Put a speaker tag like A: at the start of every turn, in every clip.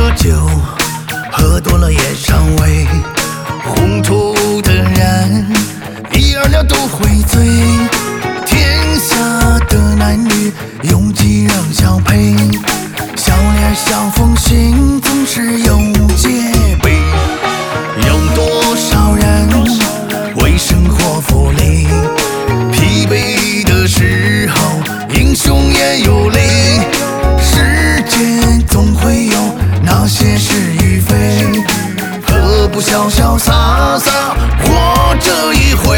A: 这酒喝多了也伤胃，糊涂的人一二两都会醉。天下的男女拥挤让相配，笑脸相逢心总是有戒备。有多少人为生活负累，疲惫的时候英雄也有泪。世间总会有那些是与非，何不潇潇洒洒活这一回。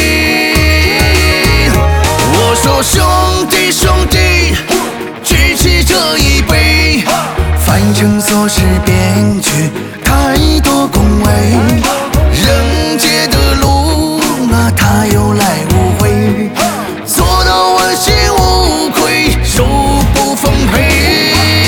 A: 我说兄弟兄弟，举起这一杯，反正琐事编剧太多恭维，人间的路啊，它有来无回，做到问心无愧，手不奉陪。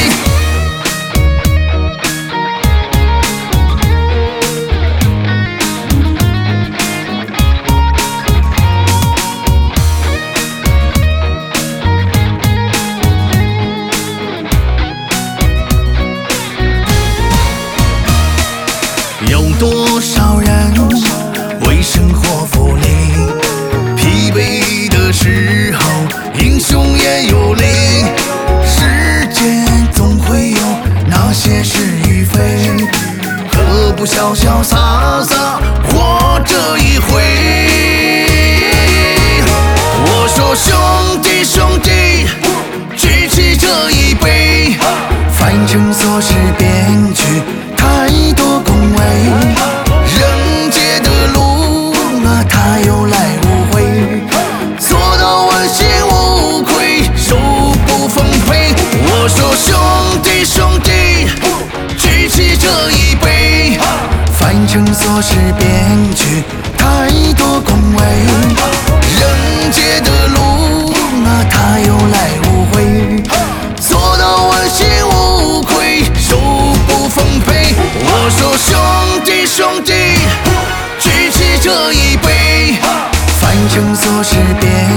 A: 有多少人为生活负累，疲惫的时候英雄也有泪。世间总会有那些是与非，何不潇潇洒洒活这一回。我说兄弟兄弟，举起这一杯，反正琐事编剧太多恭维，人间的路啊，它有来无回，做到问心无愧，手不奉陪。我说兄弟兄弟，举起这一杯，反正琐事编剧太多恭维，人间的路啊，它有来无回，做到问心无愧，手不奉陪。我说兄弟兄弟，举起这一杯，反正琐事编